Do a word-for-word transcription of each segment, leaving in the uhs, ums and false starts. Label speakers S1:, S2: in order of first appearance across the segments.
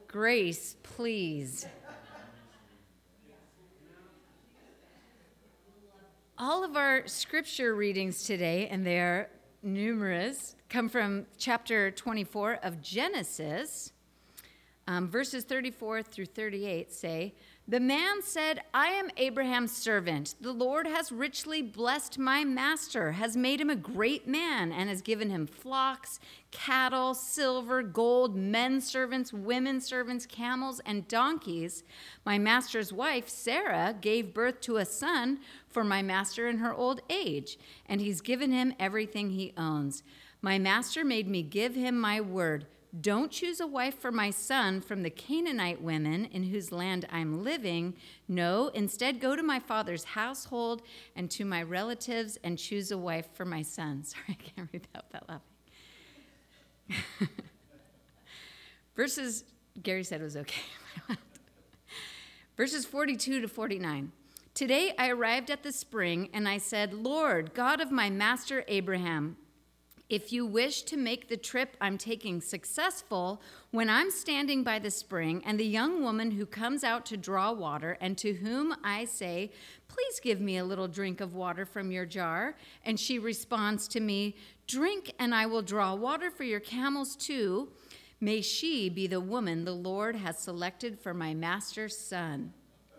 S1: Grace, please. All of our scripture readings today, and they are numerous, come from chapter twenty-four of Genesis. Um, verses thirty-four through thirty-eight say, "The man said, 'I am Abraham's servant. The Lord has richly blessed my master, has made him a great man, and has given him flocks, cattle, silver, gold, men servants, women servants, camels, and donkeys. My master's wife, Sarah, gave birth to a son for my master in her old age, and he's given him everything he owns. My master made me give him my word. Don't choose a wife for my son from the Canaanite women in whose land I'm living. No, instead go to my father's household and to my relatives and choose a wife for my son.'" Sorry, I can't read that without laughing. Verses, Gary said it was okay. Verses forty-two to forty-nine. "Today I arrived at the spring and I said, 'Lord, God of my master Abraham, if you wish to make the trip I'm taking successful, when I'm standing by the spring and the young woman who comes out to draw water and to whom I say, "Please give me a little drink of water from your jar," and she responds to me, "Drink and I will draw water for your camels too," may she be the woman the Lord has selected for my master's son."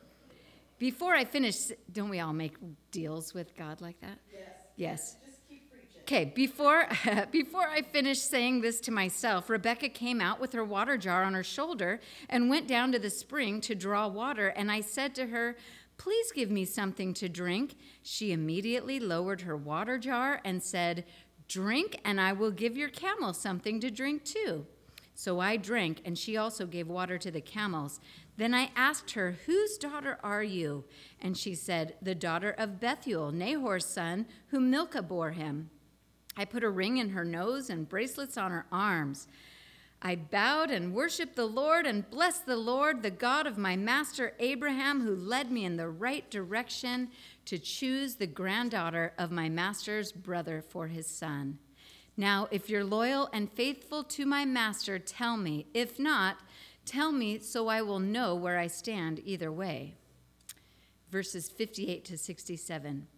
S1: Before I finish, don't we all make deals with God like that?
S2: Yes.
S1: Yes.
S2: Just keep preaching.
S1: Okay, before, before I finished saying this to myself, Rebecca came out with her water jar on her shoulder and went down to the spring to draw water, and I said to her, "Please give me something to drink." She immediately lowered her water jar and said, "Drink, and I will give your camel something to drink too." So I drank, and she also gave water to the camels. Then I asked her, "Whose daughter are you?" And she said, "The daughter of Bethuel, Nahor's son, whom Milcah bore him." I put a ring in her nose and bracelets on her arms. I bowed and worshiped the Lord and blessed the Lord, the God of my master Abraham, who led me in the right direction to choose the granddaughter of my master's brother for his son. Now, if you're loyal and faithful to my master, tell me. If not, tell me so I will know where I stand either way. Verses fifty-eight to sixty-seven.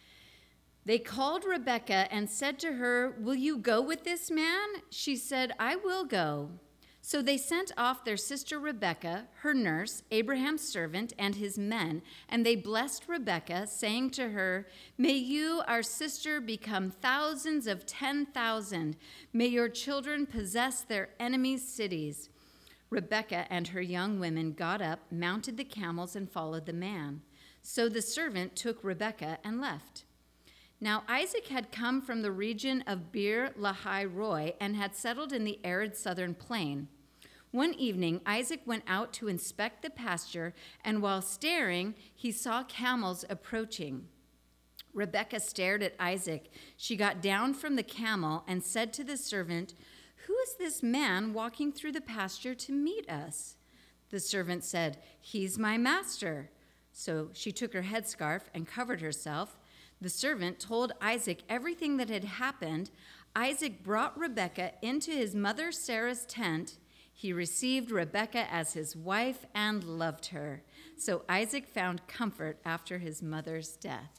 S1: They called Rebekah and said to her, "Will you go with this man?" She said, "I will go." So they sent off their sister Rebekah, her nurse, Abraham's servant, and his men, and they blessed Rebekah, saying to her, "May you, our sister, become thousands of ten thousand. May your children possess their enemies' cities." Rebekah and her young women got up, mounted the camels, and followed the man. So the servant took Rebekah and left. Now Isaac had come from the region of Beer Lahai Roi and had settled in the arid southern plain. One evening, Isaac went out to inspect the pasture, and while staring, he saw camels approaching. Rebekah stared at Isaac. She got down from the camel and said to the servant, "Who is this man walking through the pasture to meet us?" The servant said, "He's my master." So she took her headscarf and covered herself. The servant told Isaac everything that had happened. Isaac brought Rebekah into his mother Sarah's tent. He received Rebekah as his wife and loved her. So Isaac found comfort after his mother's death.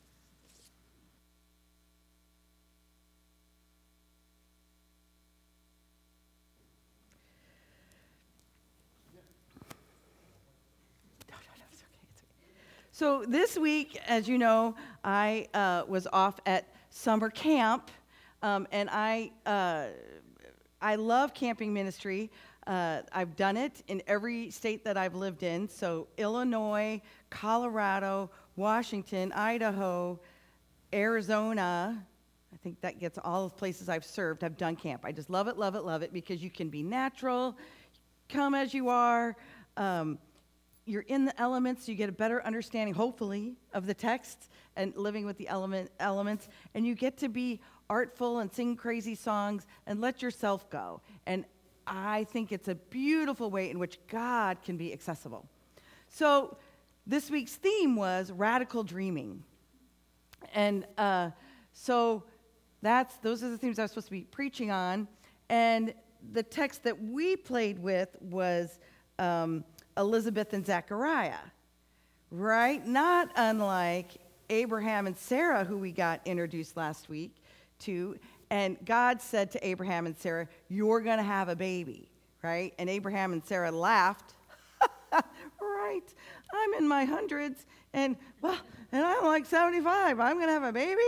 S2: So this week, as you know, I uh, was off at summer camp, um, and I uh, I love camping ministry. Uh, I've done it in every state that I've lived in, so Illinois, Colorado, Washington, Idaho, Arizona. I think that gets all the places I've served. I've done camp. I just love it, love it, love it, because you can be natural, come as you are. Um, You're in the elements, so you get a better understanding, hopefully, of the text and living with the element elements. And you get to be artful and sing crazy songs and let yourself go. And I think it's a beautiful way in which God can be accessible. So this week's theme was radical dreaming. And uh, so that's those are the themes I was supposed to be preaching on. And the text that we played with was um, Elizabeth and Zechariah, right? Not unlike Abraham and Sarah, who we got introduced last week to. And God said to Abraham and Sarah, you're going to have a baby, right? And Abraham and Sarah laughed. Right, I'm in my hundreds, and well, and I'm like seventy-five. I'm going to have a baby?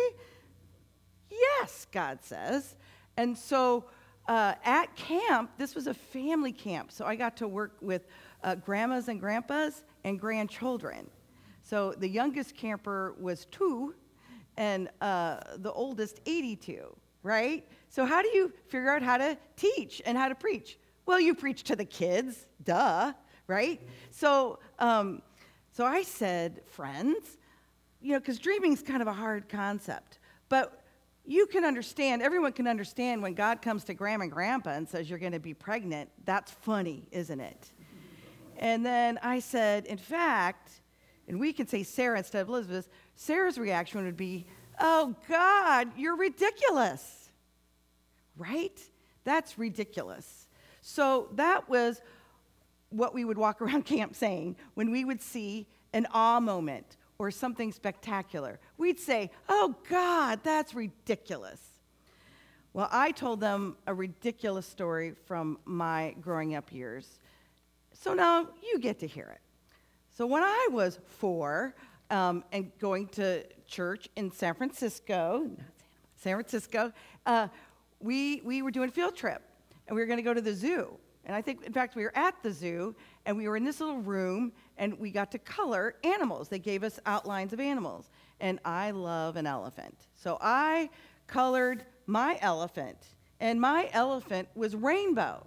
S2: Yes, God says. And so uh, at camp, this was a family camp, so I got to work with uh, grandmas and grandpas and grandchildren. So the youngest camper was two, and uh, the oldest eighty-two, right? So how do you figure out how to teach and how to preach? Well, you preach to the kids, duh, right? So, um, so I said, friends, you know, because dreaming's kind of a hard concept, but you can understand, everyone can understand when God comes to grandma and grandpa and says you're going to be pregnant. That's funny, isn't it? And then I said, in fact, and we can say Sarah instead of Elizabeth, Sarah's reaction would be, oh, God, you're ridiculous, right? That's ridiculous. So that was what we would walk around camp saying when we would see an awe moment or something spectacular. We'd say, oh, God, that's ridiculous. Well, I told them a ridiculous story from my growing up years. So now you get to hear it. So when I was four um, and going to church in San Francisco, San Francisco, uh, we, we were doing a field trip, and we were going to go to the zoo. And I think, in fact, we were at the zoo, and we were in this little room, and we got to color animals. They gave us outlines of animals. And I love an elephant. So I colored my elephant, and my elephant was rainbow.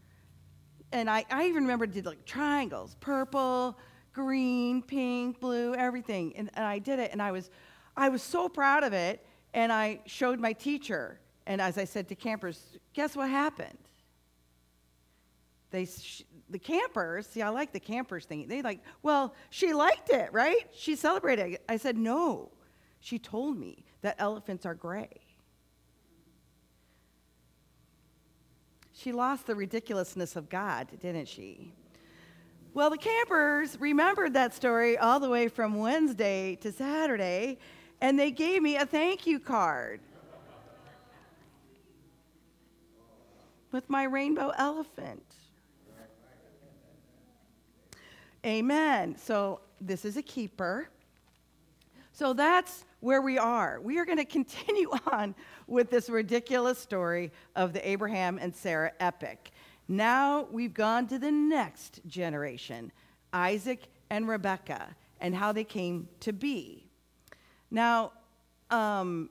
S2: And I, I even remember did like triangles, purple, green, pink, blue, everything. And, and I did it, and I was, I was so proud of it, and I showed my teacher. And as I said to campers, guess what happened? They, sh- the campers, see, I like the campers thing. They like, well, she liked it, right? She celebrated it. I said, no. She told me that elephants are gray. She lost the ridiculousness of God, didn't she? Well, the campers remembered that story all the way from Wednesday to Saturday, and they gave me a thank you card with my rainbow elephant. Amen. So this is a keeper. So that's where we are. We are going to continue on with this ridiculous story of the Abraham and Sarah epic. Now we've gone to the next generation, Isaac and Rebekah, and how they came to be. Now, um,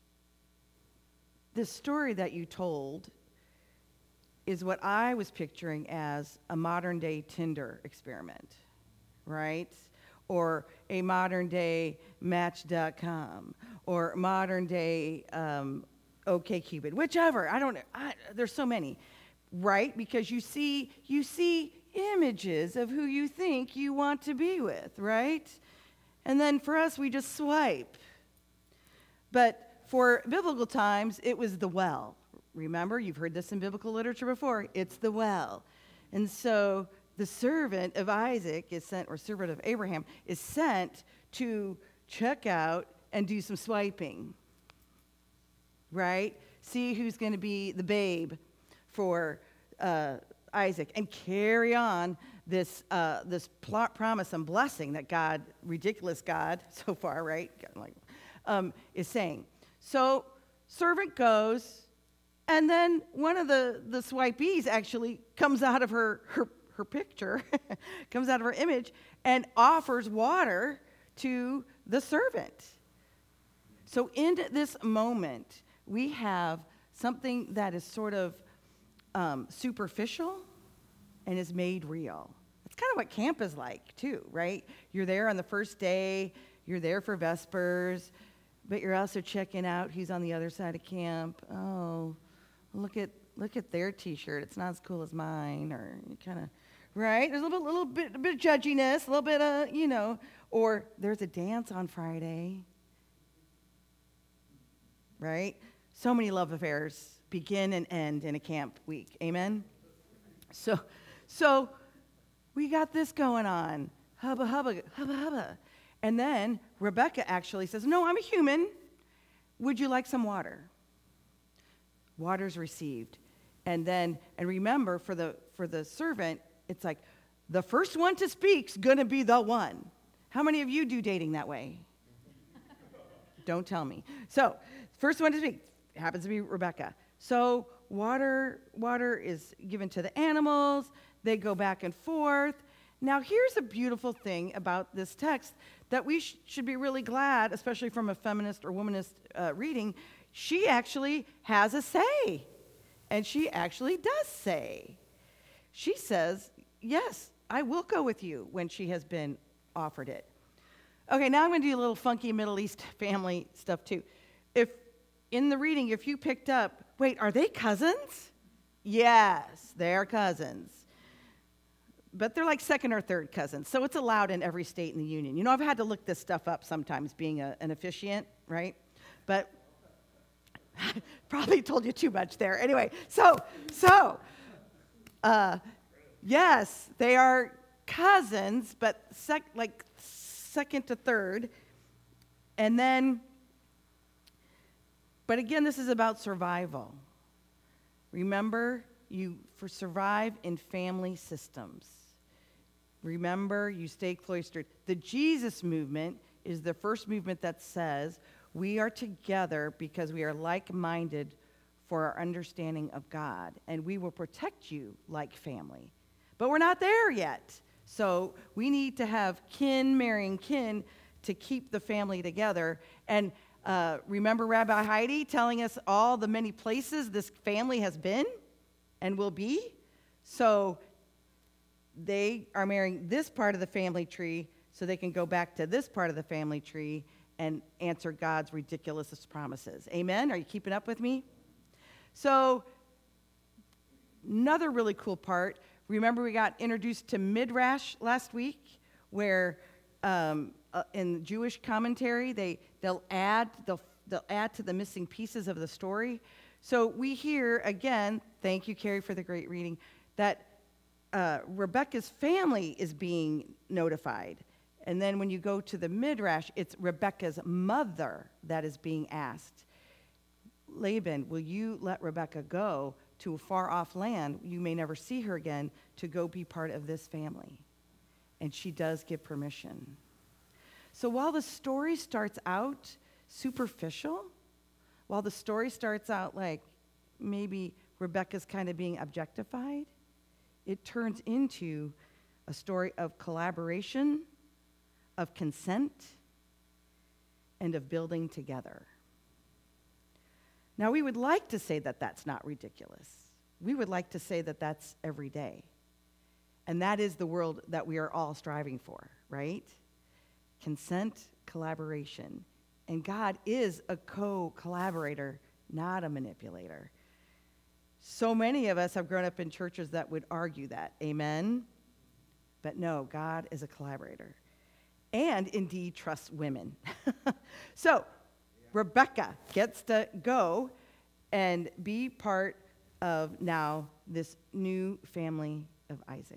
S2: the story that you told is what I was picturing as a modern-day Tinder experiment, right? Or a modern-day Match dot com, or modern-day um, OkCupid, whichever. I don't know. I, there's so many, right? Because you see, you see images of who you think you want to be with, right? And then for us, we just swipe. But for biblical times, it was the well. Remember, you've heard this in biblical literature before. It's the well. And so the servant of Isaac is sent, or servant of Abraham, is sent to check out and do some swiping, right? See who's going to be the babe for uh, Isaac, and carry on this uh, this plot, promise and blessing that God, ridiculous God, so far, right, like, um, is saying. So servant goes. And then one of the, the swipees actually comes out of her, her, her picture, comes out of her image, and offers water to the servant. So in this moment, we have something that is sort of um, superficial and is made real. It's kind of what camp is like, too, right? You're there on the first day, you're there for Vespers, but you're also checking out who's on the other side of camp. Oh, Look at look at their T-shirt. It's not as cool as mine, or kind of, right? There's a little, little bit, a bit of judginess, a little bit of, you know, or there's a dance on Friday, right? So many love affairs begin and end in a camp week. Amen? So, so we got this going on. Hubba, hubba, hubba, hubba. And then Rebecca actually says, no, I'm a human. Would you like some water? Water's received. And then, and remember, for the for the servant, it's like, the first one to speak's going to be the one. How many of you do dating that way? Don't tell me. So, first one to speak happens to be Rebecca. So, water water is given to the animals. They go back and forth. Now, here's a beautiful thing about this text that we sh- should be really glad, especially from a feminist or womanist uh, reading. She actually has a say, and she actually does say. She says, yes, I will go with you when she has been offered it. Okay, now I'm going to do a little funky Middle East family stuff too. If in the reading, if you picked up, wait, are they cousins? Yes, they're cousins. But they're like second or third cousins, so it's allowed in every state in the union. You know, I've had to look this stuff up sometimes, being a, an officiant, right? But probably told you too much there. Anyway, so, so, uh, yes, they are cousins, but sec- like second to third. And then, but again, this is about survival. Remember, you for survive in family systems. Remember, you stay cloistered. The Jesus movement is the first movement that says we are together because we are like-minded for our understanding of God, and we will protect you like family. But we're not there yet. So we need to have kin marrying kin to keep the family together. And uh, remember Rabbi Heidi telling us all the many places this family has been and will be? So they are marrying this part of the family tree so they can go back to this part of the family tree and answer God's ridiculous promises. Amen? Are you keeping up with me? So another really cool part, remember we got introduced to Midrash last week, where um, uh, in Jewish commentary, they, they'll add they'll, they'll add to the missing pieces of the story. So we hear, again, thank you, Carrie, for the great reading, that uh, Rebecca's family is being notified. And then when you go to the Midrash, it's Rebecca's mother that is being asked, Laban, will you let Rebecca go to a far-off land, you may never see her again, to go be part of this family? And she does give permission. So while the story starts out superficial, while the story starts out like maybe Rebecca's kind of being objectified, it turns into a story of collaboration, of consent, and of building together. Now, we would like to say that that's not ridiculous. We would like to say that that's every day. And that is the world that we are all striving for, right? Consent, collaboration. And God is a co-collaborator, not a manipulator. So many of us have grown up in churches that would argue that. Amen? But no, God is a collaborator. And indeed trusts women. So, Rebecca gets to go and be part of now this new family of Isaac.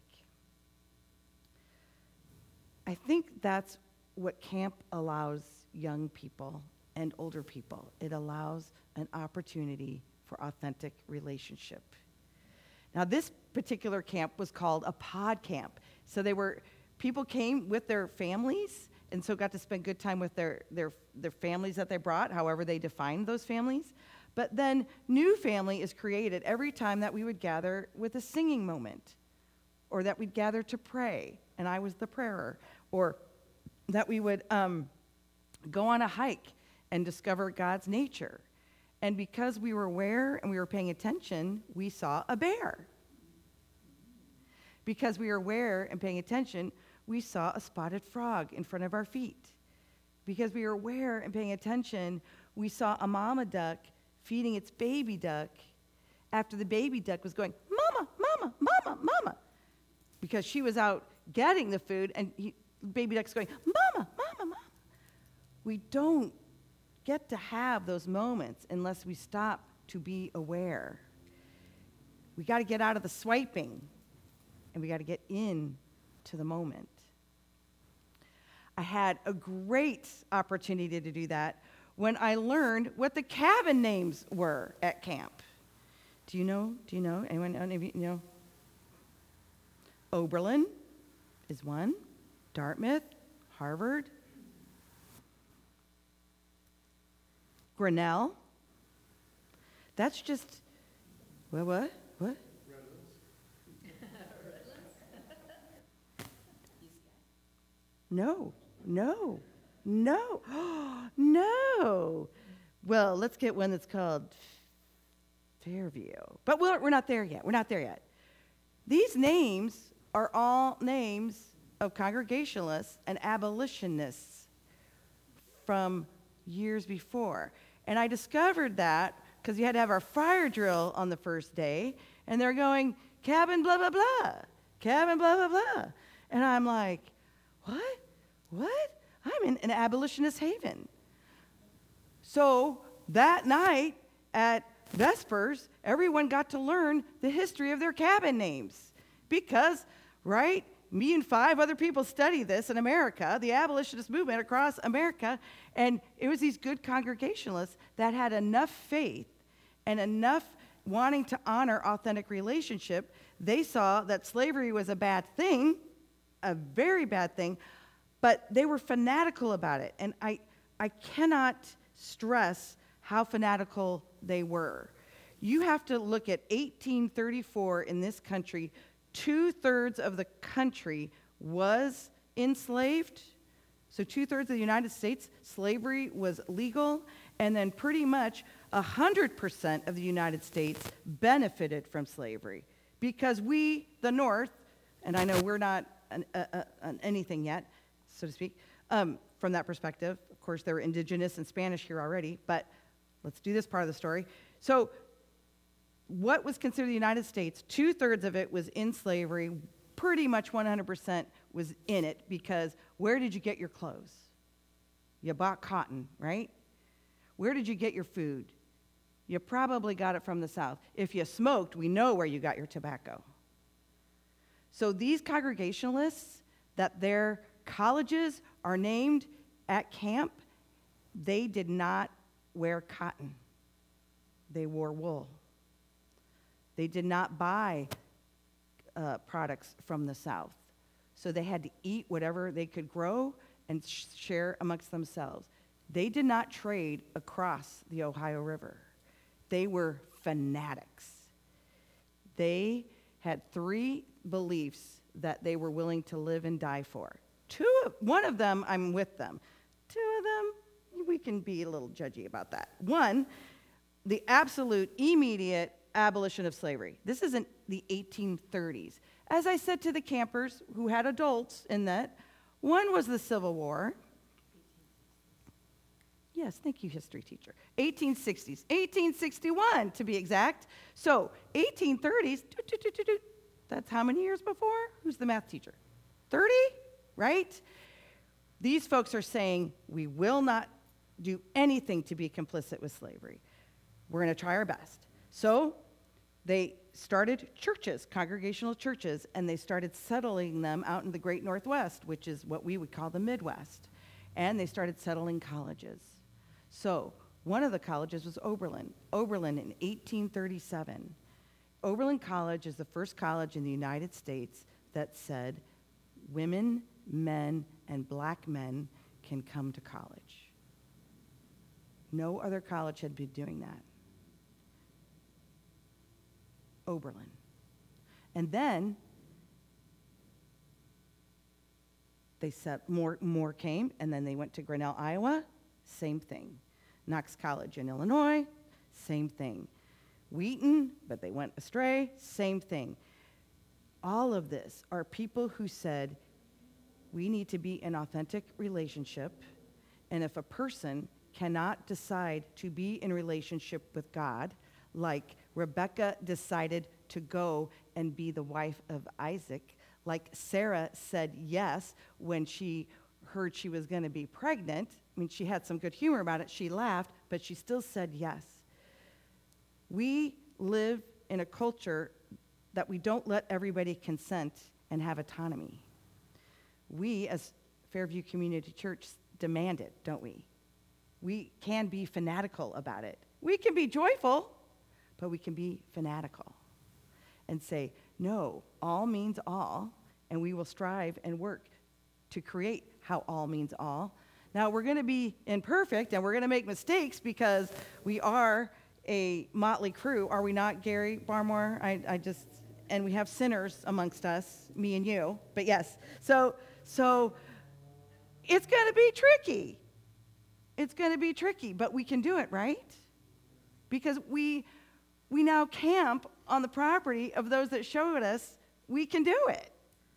S2: I think that's what camp allows young people and older people. It allows an opportunity for authentic relationship. Now, this particular camp was called a pod camp. So they were, people came with their families, and so got to spend good time with their, their, their families that they brought, however they defined those families. But then new family is created every time that we would gather with a singing moment, or that we'd gather to pray, and I was the prayer, or that we would um, go on a hike and discover God's nature. And because we were aware and we were paying attention, we saw a bear. Because we were aware and paying attention, we saw a spotted frog in front of our feet. Because we were aware and paying attention, we saw a mama duck feeding its baby duck after the baby duck was going, mama, mama, mama, mama. Because she was out getting the food, and he, baby duck's going, mama, mama, mama. We don't get to have those moments unless we stop to be aware. We got to get out of the swiping, and we got to get in to the moment. I had a great opportunity to do that when I learned what the cabin names were at camp. Do you know? Do you know? Anyone? Any of you know? Oberlin is one. Dartmouth, Harvard. Grinnell. That's just, what, what, what? No, no, no, no. Well, let's get one that's called Fairview. But we're, we're not there yet. We're not there yet. These names are all names of Congregationalists and abolitionists from years before. And I discovered that because you had to have our fire drill on the first day, and they're going, cabin blah, blah, blah, cabin blah, blah, blah. And I'm like, what? What? I'm in an abolitionist haven. So that night at Vespers, everyone got to learn the history of their cabin names because, right, me and five other people study this in America, the abolitionist movement across America, and it was these good Congregationalists that had enough faith and enough wanting to honor authentic relationship. They saw that slavery was a bad thing, a very bad thing, but they were fanatical about it. And I, I cannot stress how fanatical they were. You have to look at eighteen thirty-four in this country. Two-thirds of the country was enslaved. So two-thirds of the United States, slavery was legal. And then pretty much one hundred percent of the United States benefited from slavery. Because we, the North, and I know we're not an, a, an anything yet, so to speak, um, from that perspective. Of course, there were indigenous and Spanish here already, but let's do this part of the story. So what was considered the United States, two-thirds of it was in slavery, pretty much one hundred percent was in it, because where did you get your clothes? You bought cotton, right? Where did you get your food? You probably got it from the South. If you smoked, we know where you got your tobacco. So these Congregationalists, that their colleges are named at camp, they did not wear cotton. They wore wool. They did not buy uh, products from the South. So they had to eat whatever they could grow and sh- share amongst themselves. They did not trade across the Ohio River. They were fanatics. They had three beliefs that they were willing to live and die for. Two, of, one of them, I'm with them. Two of them, we can be a little judgy about that. One, the absolute immediate abolition of slavery. This isn't the eighteen thirties. As I said to the campers who had adults in that, one was the Civil War. Yes, thank you, history teacher. eighteen sixties, eighteen sixty-one to be exact. So eighteen thirties, doo, doo, doo, doo, doo. That's how many years before? Who's the math teacher? thirty, right? These folks are saying, we will not do anything to be complicit with slavery. We're going to try our best. So they started churches, congregational churches, and they started settling them out in the Great Northwest, which is what we would call the Midwest. And they started settling colleges. So one of the colleges was Oberlin. Oberlin in eighteen thirty-seven. Oberlin College is the first college in the United States that said women, men, and black men can come to college. No other college had been doing that. Oberlin. And then they said more, more came, and then they went to Grinnell, Iowa, same thing. Knox College in Illinois, same thing. Wheaton, but they went astray, same thing. All of this are people who said, we need to be in authentic relationship, and if a person cannot decide to be in relationship with God, like Rebecca decided to go and be the wife of Isaac, like Sarah said yes when she heard she was going to be pregnant. I mean, she had some good humor about it. She laughed, but she still said yes. We live in a culture that we don't let everybody consent and have autonomy. We, as Fairview Community Church, demand it, don't we? We can be fanatical about it. We can be joyful, but we can be fanatical and say, no, all means all, and we will strive and work to create how all means all. Now, we're going to be imperfect, and we're going to make mistakes because we are a motley crew, are we not, Gary Barmore? I, I just, and we have sinners amongst us, me and you, but yes. So, so it's going to be tricky. It's going to be tricky, but we can do it, right? Because we we now camp on the property of those that showed us we can do it.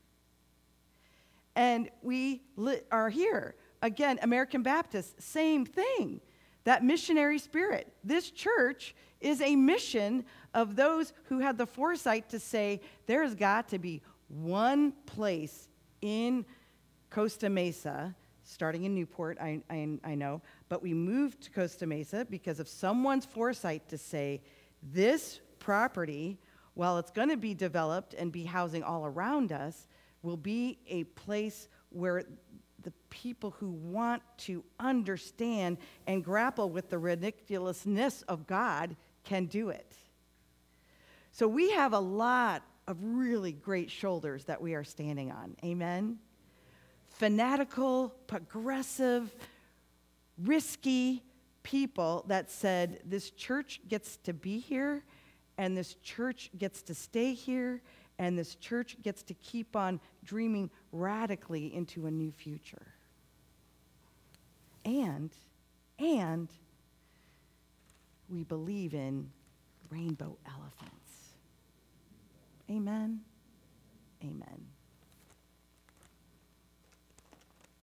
S2: And we li- are here. Again, American Baptist, same thing. That missionary spirit. This church is a mission of those who had the foresight to say, there's got to be one place in Costa Mesa, starting in Newport, I, I, I know, but we moved to Costa Mesa because of someone's foresight to say, this property, while it's going to be developed and be housing all around us, will be a place where the people who want to understand and grapple with the ridiculousness of God can do it. So we have a lot of really great shoulders that we are standing on. Amen? Fanatical, progressive, risky people that said, this church gets to be here, and this church gets to stay here, and this church gets to keep on dreaming radically into a new future. And, and we believe in rainbow elephants. Amen? Amen.